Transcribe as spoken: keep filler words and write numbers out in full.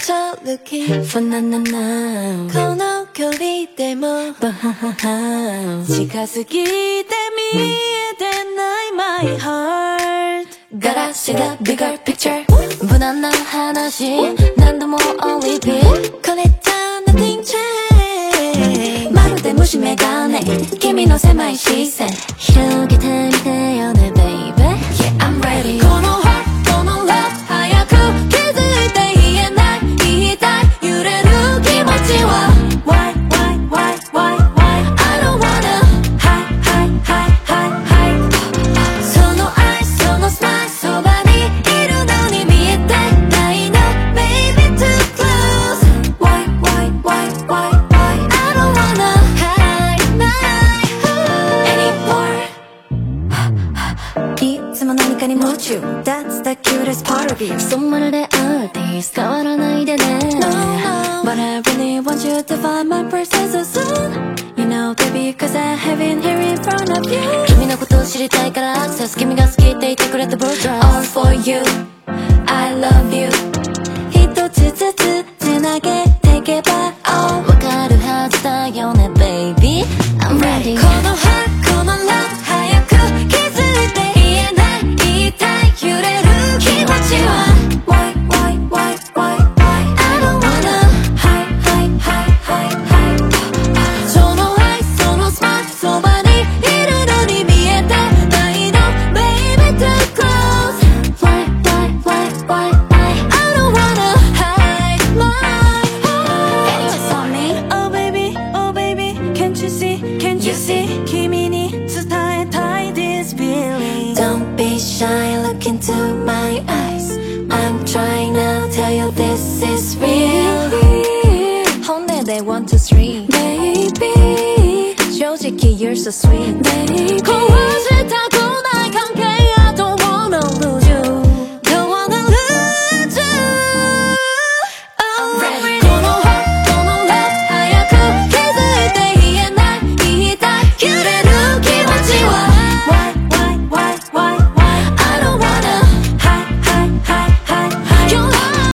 So looking for na na na この距離でも近すぎて見えてない My heart ガラスが bigger picture 無難な話何度も on repeat これじゃ nothing change まるで虫眼鏡君の狭い視線広げてみてよね baby Yeah I'm ready この heart この love 早く気づいて言えない言いたい揺れる気持ちは Why why why why why I don't wanna Hi hi hi hi hi その愛そのスマイルそばにいるのに見えてないの Baby too close Why why why why why I don't wanna hide my anymore いつも何かに夢中 That's the cutest part of you そうまるでアーティスト変わらないでね No no But I really want you to find my presence so soon You know baby cause I have been here in front of you 君のことを知りたいからアクセス君が好きって言ってくれた Bird All for you I love you 一つずつつなげていけば Oh わかるはずだよね Baby I'm ready この heart この love 早く気づいて言えない言いたい揺れる気持ちは Why why why why why I don't wanna Hi hi hi hi hi その愛そのスマイルそばにいるのに見えてないの Baby too close Why why why why why I don't wanna hide my heart It's on me Oh baby oh baby Can't you see can't you see 君に伝えたい this feeling Don't be shy look into my eyes I'm trying to tell you this is real 혼내 they want to stream Baby 正直 you're so sweet Baby